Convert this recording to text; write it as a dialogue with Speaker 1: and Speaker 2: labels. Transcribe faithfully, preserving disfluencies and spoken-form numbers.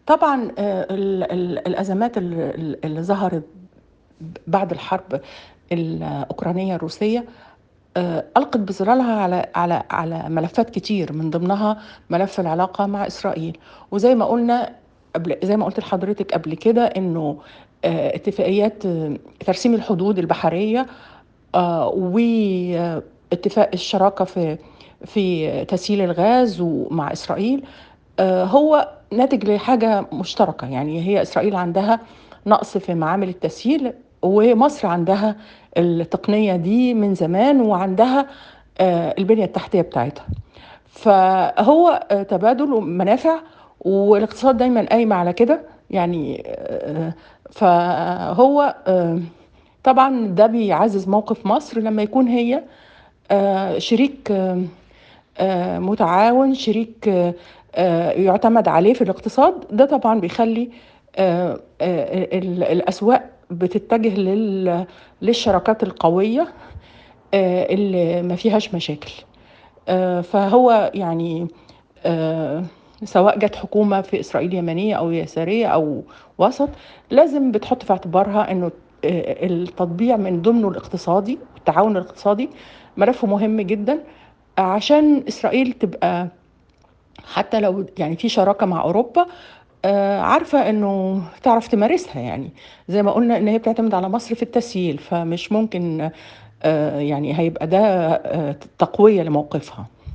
Speaker 1: طبعًا آآ ال ال الأزمات ال ال اللي ظهرت ب بعد الحرب الأوكرانية الروسية آآ ألقت بظلالها على على على ملفات كتير، من ضمنها ملف العلاقة مع إسرائيل، وزي ما قُلنا قبل زي ما قُلت لحضرتِك قبل كده إنه آآ اتفاقيات آه، ترسيم الحدود البحرية آآ واتفاق الشراكة في في تسييل الغاز ومع إسرائيل آآ هو ناتج لحاجة مشتركة، يعني هي إسرائيل عندها نقص في معامل التسييل، ومصر عندها التقنية دي من زمان، وعندها آآ البنية التحتية بتاعتها. فهو آآ تبادل ومنافع، والاقتصاد دايمًا قايم على كده، يعني آآ فهو آآ طبعًا ده بيعزّز موقف مصر لمّا يكون هي آآ شريك آآ متعاون، شريك آآ يُعتمد عليه في الاقتصاد. ده طبعًا بيخلّي آآ آآ ال الأسواق بتتجه لل للشراكات القوية آآ اللي ما فيهاش مشاكل. آآ فهو يعني آآ سواء جات حكومة في إسرائيل يمنية أو يسارية أو وسط، لازم بتحُط في اعتبارها إنه آآ التطبيع من ضمنه الاقتصادي والتعاون الاقتصادي ملف مهم جدًا، عشان إسرائيل تبقى حتى لو يعني في شراكة مع أوروبا آآ عارفة إنه تعرف تمارسها يعني، زي ما قُلنا إن هي بتعتمد على مصر في التسييل، فمش ممكن آآ يعني هيبقى ده آآ تقوية لموقفها.